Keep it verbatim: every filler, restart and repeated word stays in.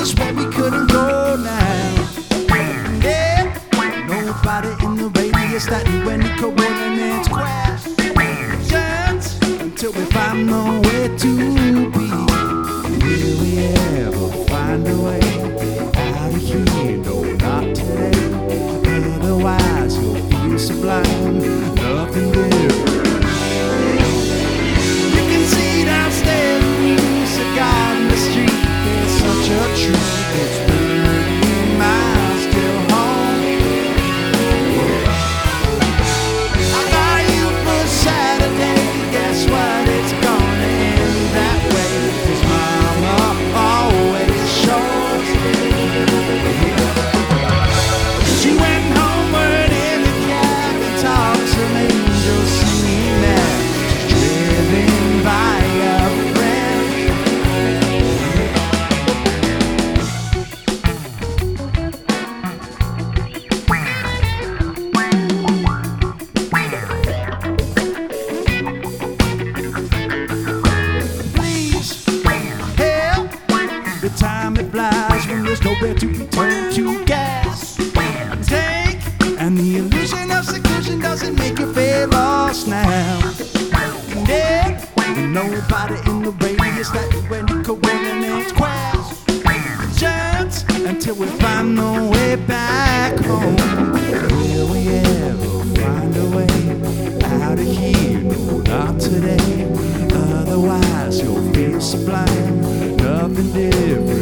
was where we couldn't go now. Yeah, nobody in the radius that knew any coordinates questions until we find nowhere to be. Will we ever find a way out of here? No, not today. Otherwise, you'll feel sublime. Nothing different. You can see downstairs, cigar in the street. There's such a truth. It's thirty miles till home. I got you for Saturday. Guess what? It's gonna end that way. 'Cause Mama always shows. She went homeward in the cab and talked some angels singing there. Driven by a friend. Please help. The time it flies when there's nowhere to return to gas. Take and the illusion of seclusion doesn't make you feel lost now. Yeah, nobody in the radius that you any coordinates questions until we find the way back home. Will we ever find a way out of here? No, not today. Otherwise, you'll feel sublime. Nothing different.